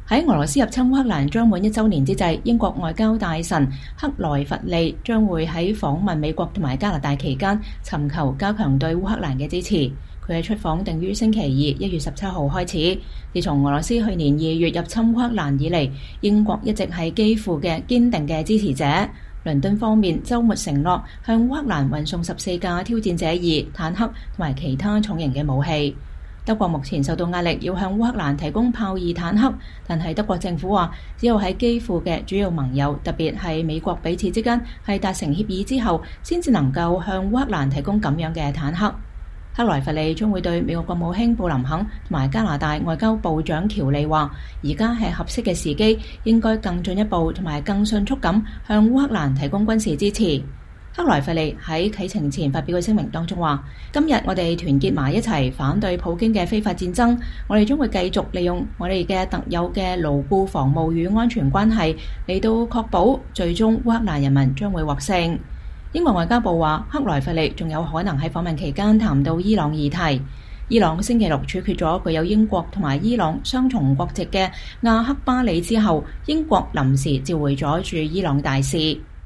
喺俄羅斯入侵烏克蘭將滿1週年之際，英國外交大臣克萊弗利將會喺訪問美國同埋加拿大期間尋求加強對烏克蘭嘅支持。佢嘅出訪定於星期二1月17號開始。自從俄羅斯去年2月入侵烏克蘭以嚟，英國一直係基輔嘅堅定嘅支持者。倫敦方面週末承諾向烏克蘭運送14架挑戰者2坦克同埋其他重型嘅武器。德國目前受到壓力，要向烏克蘭提供豹2坦克，但係德國政府話，只有喺基輔嘅主要盟友，特別係美國彼此之間係達成協議之後，先至能夠向烏克蘭提供咁樣嘅坦克。克萊弗利將會對美國國務卿布林肯同埋加拿大外交部長喬利話，而家係合適嘅時機，應該更進一步同埋更迅速咁向烏克蘭提供軍事支持。克萊弗利喺啟程前發表嘅聲明當中話，今日我哋團結埋一齊反對普京嘅非法戰爭，我哋將會繼續利用我哋嘅特有嘅牢固防務與安全關係嚟到確保最終烏克蘭人民將會獲勝。英國外交部話，克萊弗利仲有可能喺訪問期間談到伊朗議題。伊朗星期六處決咗具有英國同埋伊朗雙重國籍嘅阿克巴里之後，英國臨時召回咗駐伊朗大使。